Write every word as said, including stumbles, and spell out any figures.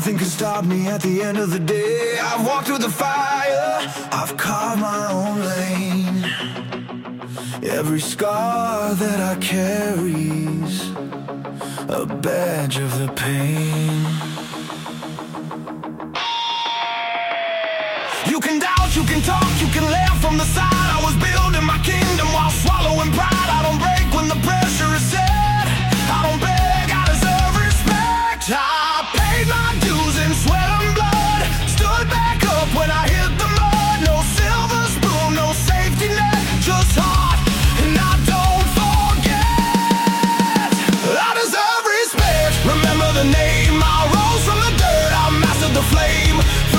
Nothing can stop me at the end of the day. I've walked through the fire, I've carved my own lane. Every scar that I carry's a badge of the pain. You can doubt, you can talk, you can laugh from the side. I was building my kingdom while swallowing pride. I don't break when the pressure is set. I don't beg, I deserve respect. I paid my dues in sweat and blood. Stood back up when I hit the mud. No silver spoon, no safety net, just heart, and I don't forget. I deserve respect. Remember the name, I rose from the dirt. I mastered the flame.